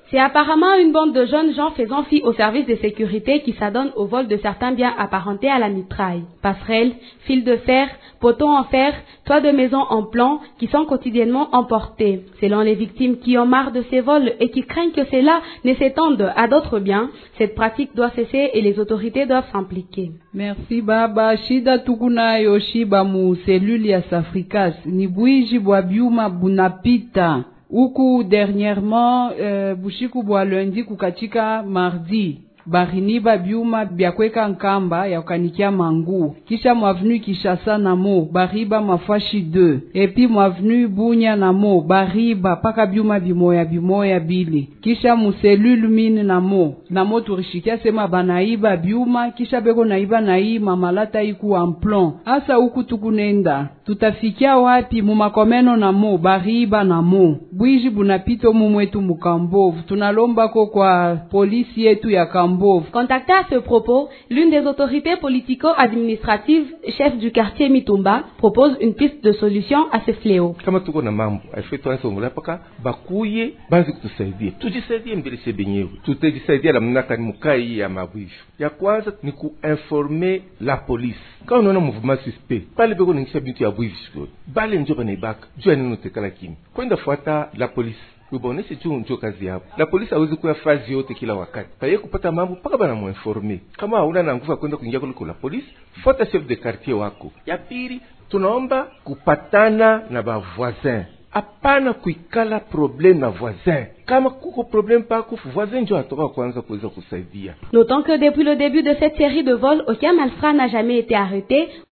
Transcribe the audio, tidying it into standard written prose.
C'est apparemment une bande de jeunes gens faisant fi au service de sécurité qui s'adonnent au vol de certains biens apparentés à la mitraille. Passerelles, fils de fer, poteaux en fer, toits de maisons en plomb qui sont quotidiennement emportés. Selon les victimes qui ont marre de ces vols et qui craignent que cela ne s'étende à d'autres biens, cette pratique doit cesser et les autorités doivent s'impliquer. Merci baba. Shida tukunayo shiba mu seluli ya Safricas. Ni bwiji bwa biuma bunapita. Uku dernièrement, bushiku bwa lundi kukatika mardi. Bariniba biuma biakweka nkamba ya ukanikia mangu. Kisha mwavenu Kishasa namo, bariba mafashi 2. Epi mwavenu Bunya namo, bariba paka biuma bimoya bili. Kisha muselulu mini namo turishikia sema banaiba biuma, kisha beko naiba mamalata iku amplon. Asa uku tukunenda. Tutafikia wapi mumakomeno namo, bariba namo. Bwiji bunapito mumwetu mukambovu. Tunalomba kwa polisi yetu ya Kambovu. Contactée à ce propos, l'une des autorités politico-administratives, chef du quartier Mitumba, propose une piste de solution à ce fléau. Kama tuko na mambo, aifetu ansongola paka bakuye banzi kutusaidia. Tujisaidie mbele sebenyewe. Tutajisaidia la mnaka ni mukai ya mabwisho. Ya kwanza ni kuinformer la police. Quand on a un mouvement suspect, pale beko ningisha bintu ya bwisho. Bale njoba na ibaka. Jua nino tekala kimi. Kwenda fuata la police. Ubonesi njo kazi yao. La polisi hawezi kuwa fazi yote kila wakati. Paye kupata mambo paka bana muinforme. Kama hauna na nguvu kwenda kuingia kwa la polisi, fuata chef de quartier wako. Ya pili, tunaomba kupatana na ba voisin. Hapana kuikala problem na voisin. Kama kuko problem pako voisin ndio atoka kwanza kuweza kusaidia. Notons que depuis le début de cette série de vols, aucun malfrat n'a jamais été arrêté